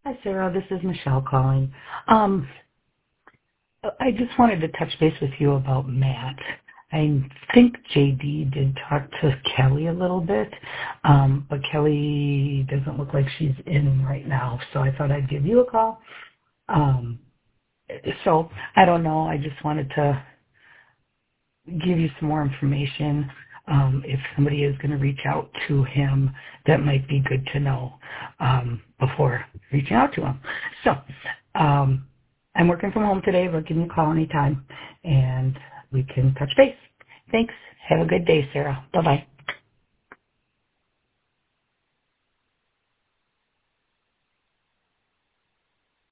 Hi, Sarah. This is Michelle calling. Um, I just wanted to touch base with you about Matt. I think JD did talk to Kelly a little bit, but Kelly doesn't look like she's in right now, so I thought I'd give you a call. Um, so I don't know. I just wanted to give you some more information. If somebody is going to reach out to him, that might be good to know before reaching out to him. So I'm working from home today, but give me a call anytime, and we can touch base. Thanks. Have a good day, Sarah. Bye-bye.